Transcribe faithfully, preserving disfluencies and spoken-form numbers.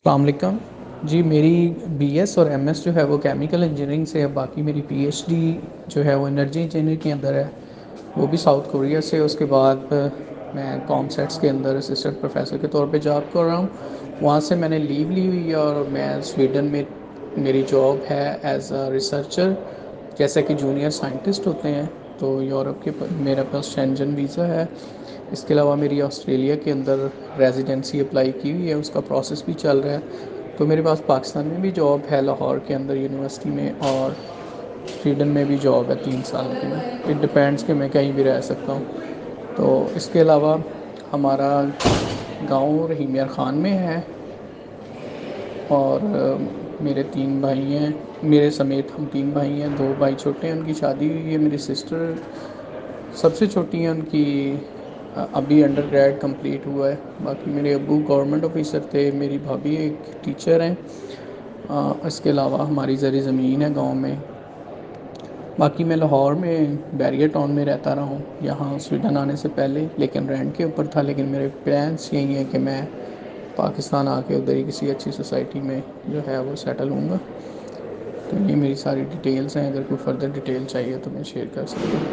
السلام علیکم جی میری بی ایس اور ایم ایس جو ہے وہ کیمیکل انجینئرنگ سے ہے. باقی میری پی ایچ ڈی جو ہے وہ انرجی انجینئرنگ کے اندر ہے, وہ بھی ساؤتھ کوریا سے. اس کے بعد میں کام سیٹس کے اندر اسسٹنٹ پروفیسر کے طور پہ جاب کر رہا ہوں. وہاں سے میں نے لیو لی ہوئی ہے اور میں سویڈن میں میری جاب ہے ایز اے ریسرچر, جیسا کہ جونیئر سائنٹسٹ ہوتے ہیں. تو یورپ کے میرا پاس شینجن ویزا ہے. اس کے علاوہ میری آسٹریلیا کے اندر ریزیڈنسی اپلائی کی ہوئی ہے, اس کا پروسیس بھی چل رہا ہے. تو میرے پاس پاکستان میں بھی جاب ہے لاہور کے اندر یونیورسٹی میں, اور سویڈن میں بھی جاب ہے تین سال کی. اٹ ڈپینڈس کہ میں کہیں بھی رہ سکتا ہوں. تو اس کے علاوہ ہمارا گاؤں رحیم یار خان میں ہے, اور میرے تین بھائی ہیں. میرے سمیت ہم تین بھائی ہیں, دو بھائی چھوٹے ہیں ان کی شادی ہوئی ہے. میری سسٹر سب سے چھوٹی ہیں, ان کی ابھی انڈر گریڈ کمپلیٹ ہوا ہے. باقی میرے ابو گورنمنٹ آفیسر تھے, میری بھابھی ایک ٹیچر ہیں. اس کے علاوہ ہماری زرعی زمین ہے گاؤں میں. باقی میں لاہور میں بیریا ٹاؤن میں رہتا رہا ہوں یہاں سویڈن آنے سے پہلے, لیکن رینٹ کے اوپر تھا. لیکن میرے پلانس یہی ہیں کہ میں پاکستان آ کے ادھر ہی کسی اچھی سوسائٹی میں جو ہے وہ سیٹل ہوں گا. تو یہ میری ساری ڈیٹیلس ہیں, اگر کوئی فردر ڈیٹیل چاہیے تو میں شیئر کر سکتا ہوں.